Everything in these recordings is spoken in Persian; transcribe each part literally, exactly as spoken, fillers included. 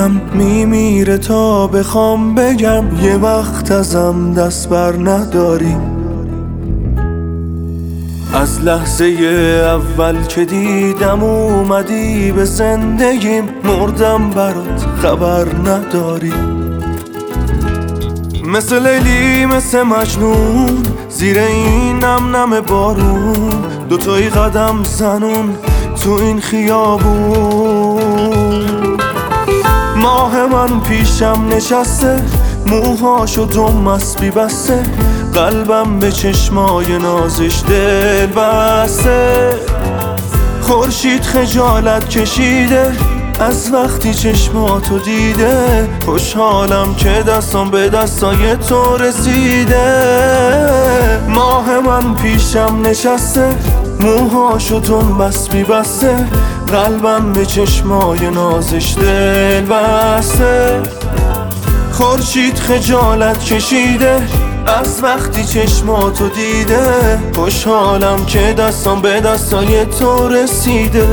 دلم میمیره تا بخوام بگم یه وقت ازم دست بر نداری. از لحظه اول که دیدم اومدی به زندگیم، مردم برات خبر نداری. مثل لیلی مثل مجنون زیر این نم نم بارون، دوتایی قدم زنون تو این خیابون. ماه من پیشم نشسته، موهاشو دم اسبی بسته، قلبم به چشمای نازش دل بسته. خورشید خجالت کشیده از وقتی چشماتو دیده، خوشحالم که دستم به دستای تو رسیده. ماه من پیشم نشسته، موهاشو دم اسبی بسته، قلبم به چشمای نازش دل بسته. خورشید خجالت کشیده از وقتی چشماتو دیده، خوشحالم که دستم به دستای تو رسیده.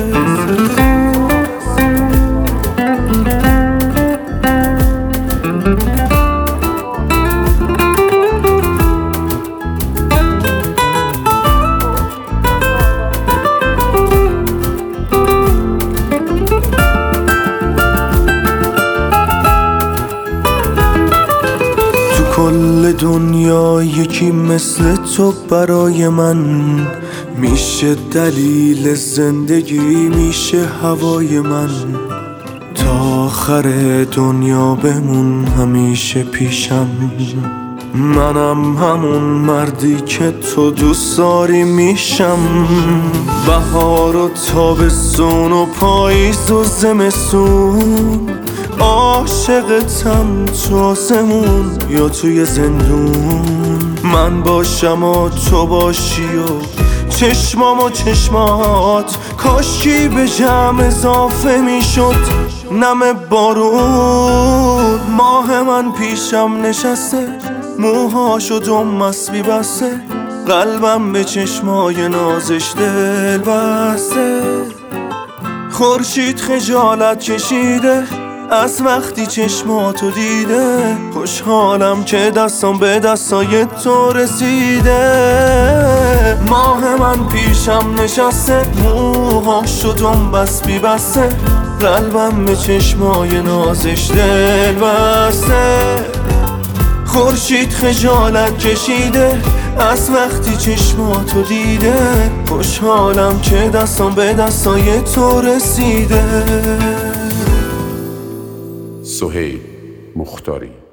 کل دنیا یکی مثل تو برای من میشه، دلیل زندگی میشه هوای من. تا آخر دنیا بمون همیشه پیشم، منم همون مردی که تو دوست داری میشم. بهار و تابستون و پاییز و زمستون، عاشقتم تو آسمون یا توی زندون. من باشم و تو باشی و چشمام و چشمات، کاشکی به جمع اضافه میشد نم بارون. ماه من پیشم نشسته، موهاشو دم اسبی بسته، قلبم به چشمای نازش دل بسته. خورشید خجالت کشیده از وقتی چشماتو دیده، خوشحالم که دستم به دستای تو رسیده. ماه من پیشم نشسته، موهاشو دم اسبی بسته، قلبم به چشمای نازش دل بسته. خورشید خجالت کشیده از وقتی چشماتو دیده، خوشحالم که دستم به دستای تو رسیده. سهیل مختاری.